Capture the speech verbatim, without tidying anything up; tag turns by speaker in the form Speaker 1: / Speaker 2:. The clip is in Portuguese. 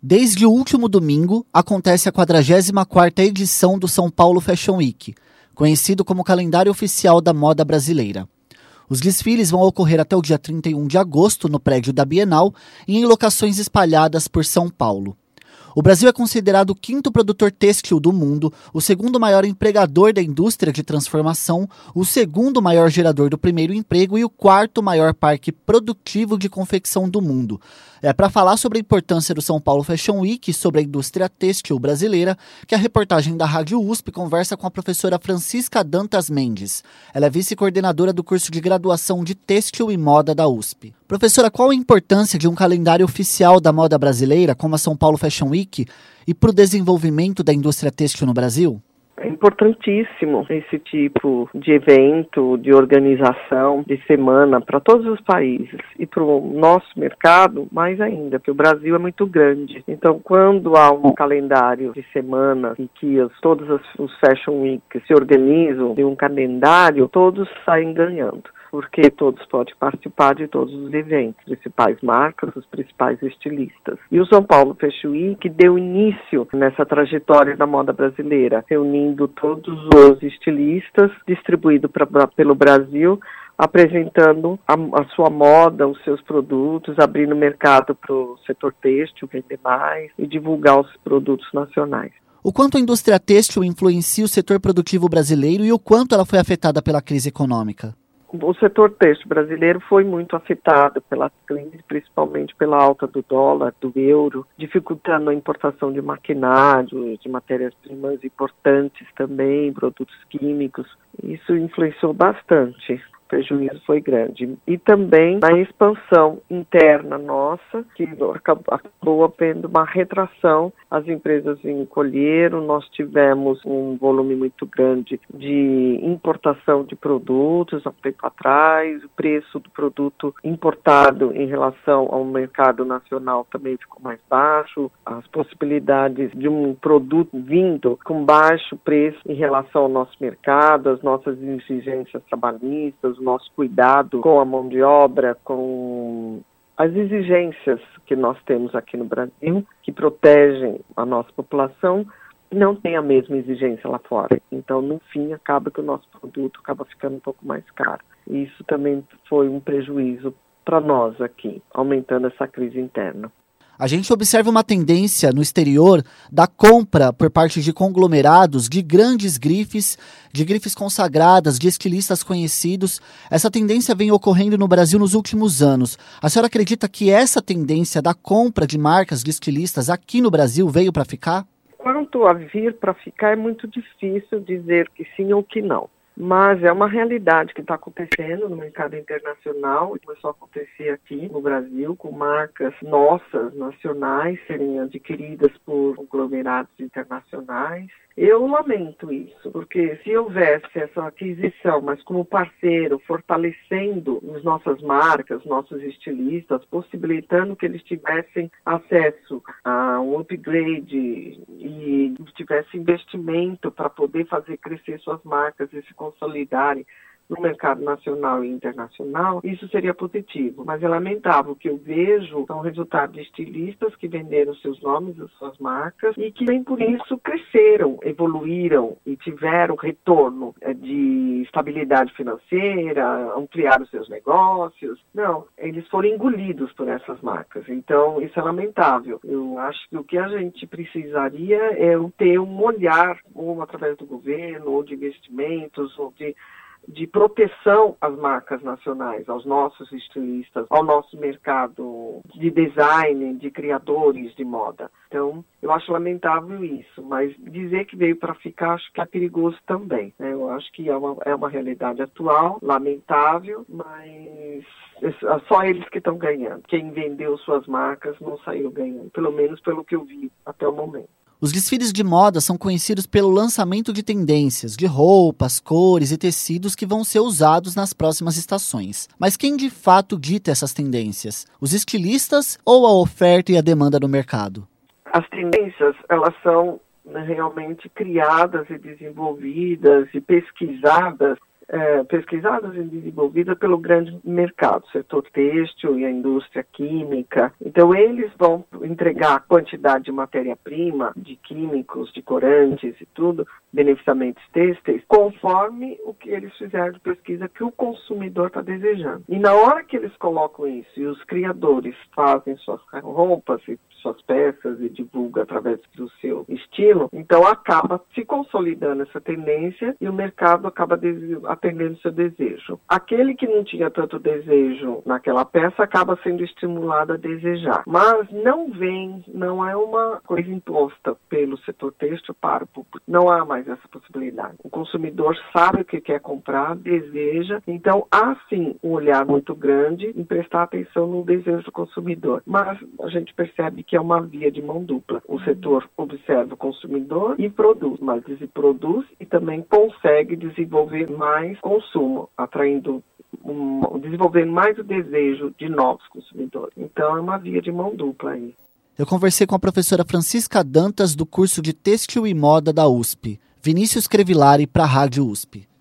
Speaker 1: Desde o último domingo, acontece a quadragésima quarta edição do São Paulo Fashion Week, conhecido como calendário oficial da moda brasileira. Os desfiles vão ocorrer até o dia trinta e um de agosto no prédio da Bienal e em locações espalhadas por São Paulo. O Brasil é considerado o quinto produtor têxtil do mundo, o segundo maior empregador da indústria de transformação, o segundo maior gerador do primeiro emprego e o quarto maior parque produtivo de confecção do mundo. É para falar sobre a importância do São Paulo Fashion Week e sobre a indústria têxtil brasileira que a reportagem da Rádio U S P conversa com a professora Francisca Dantas Mendes. Ela é vice-coordenadora do curso de graduação de Têxtil e Moda da U S P. Professora, qual a importância de um calendário oficial da moda brasileira, como a São Paulo Fashion Week, e para o desenvolvimento da indústria têxtil no Brasil?
Speaker 2: É importantíssimo esse tipo de evento, de organização, de semana para todos os países e para o nosso mercado mais ainda, porque o Brasil é muito grande. Então, quando há um calendário de semana em que as, todos as, os Fashion Week se organizam em um calendário, todos saem ganhando, porque todos podem participar de todos os eventos, principais marcas, os principais estilistas. E o São Paulo Fashion Week deu início nessa trajetória da moda brasileira, reunindo todos os estilistas, distribuído pra, pelo Brasil, apresentando a, a sua moda, os seus produtos, abrindo mercado para o setor têxtil, vender mais e divulgar os produtos nacionais.
Speaker 1: O quanto a indústria têxtil influencia o setor produtivo brasileiro e o quanto ela foi afetada pela crise econômica?
Speaker 2: O setor têxtil brasileiro foi muito afetado pela crise, principalmente pela alta do dólar, do euro, dificultando a importação de maquinário, de matérias-primas importantes também, produtos químicos. Isso influenciou bastante. O prejuízo foi grande. E também na expansão interna nossa, que acabou havendo uma retração, as empresas encolheram, nós tivemos um volume muito grande de importação de produtos há tempo atrás, o preço do produto importado em relação ao mercado nacional também ficou mais baixo, as possibilidades de um produto vindo com baixo preço em relação ao nosso mercado, as nossas exigências trabalhistas, o nosso cuidado com a mão de obra, com as exigências que nós temos aqui no Brasil, que protegem a nossa população, não tem a mesma exigência lá fora. Então, no fim, acaba que o nosso produto acaba ficando um pouco mais caro. E isso também foi um prejuízo para nós aqui, aumentando essa crise interna.
Speaker 1: A gente observa uma tendência no exterior da compra por parte de conglomerados de grandes grifes, de grifes consagradas, de estilistas conhecidos. Essa tendência vem ocorrendo no Brasil nos últimos anos. A senhora acredita que essa tendência da compra de marcas de estilistas aqui no Brasil veio para ficar?
Speaker 2: Quanto a vir para ficar, é muito difícil dizer que sim ou que não. Mas é uma realidade que está acontecendo no mercado internacional, começou a acontecer aqui no Brasil, com marcas nossas, nacionais, serem adquiridas por conglomerados internacionais. Eu lamento isso, porque se houvesse essa aquisição, mas como parceiro, fortalecendo as nossas marcas, nossos estilistas, possibilitando que eles tivessem acesso a um upgrade e tivesse investimento para poder fazer crescer suas marcas e se consolidarem no mercado nacional e internacional, isso seria positivo. Mas é lamentável que eu vejo é um resultado de estilistas que venderam seus nomes, as suas marcas, e que nem por isso cresceram, evoluíram e tiveram retorno de estabilidade financeira, ampliaram seus negócios. Não, eles foram engolidos por essas marcas. Então, isso é lamentável. Eu acho que o que a gente precisaria é ter um olhar, ou através do governo, ou de investimentos, ou de de proteção às marcas nacionais, aos nossos estilistas, ao nosso mercado de design, de criadores de moda. Então, eu acho lamentável isso, mas dizer que veio para ficar, acho que é perigoso também, né? Eu acho que é uma, é uma realidade atual, lamentável, mas é só eles que estão ganhando. Quem vendeu suas marcas não saiu ganhando, pelo menos pelo que eu vi até o momento.
Speaker 1: Os desfiles de moda são conhecidos pelo lançamento de tendências, de roupas, cores e tecidos que vão ser usados nas próximas estações. Mas quem de fato dita essas tendências? Os estilistas ou a oferta e a demanda do mercado?
Speaker 2: As tendências, elas são realmente criadas e desenvolvidas e pesquisadas é, pesquisadas e desenvolvidas pelo grande mercado, o setor têxtil e a indústria química. Então, eles vão entregar a quantidade de matéria-prima, de químicos, de corantes e tudo, beneficiamentos têxteis, conforme o que eles fizeram de pesquisa que o consumidor está desejando. E na hora que eles colocam isso e os criadores fazem suas roupas e suas peças e divulga através do seu estilo, então acaba se consolidando essa tendência e o mercado acaba atendendo seu desejo. Aquele que não tinha tanto desejo naquela peça acaba sendo estimulado a desejar. Mas não vem, não é uma coisa imposta pelo setor têxtil para o público. Não há mais essa possibilidade. O consumidor sabe o que quer comprar, deseja, então há sim um olhar muito grande em prestar atenção no desejo do consumidor. Mas a gente percebe que é uma via de mão dupla. O setor observa o consumidor e produz, mas ele produz e também consegue desenvolver mais consumo, atraindo, um, desenvolvendo mais o desejo de novos consumidores. Então é uma via de mão dupla aí.
Speaker 1: Eu conversei com a professora Francisca Dantas do curso de Têxtil e Moda da U S P, Vinícius Crevilari para a Rádio U S P.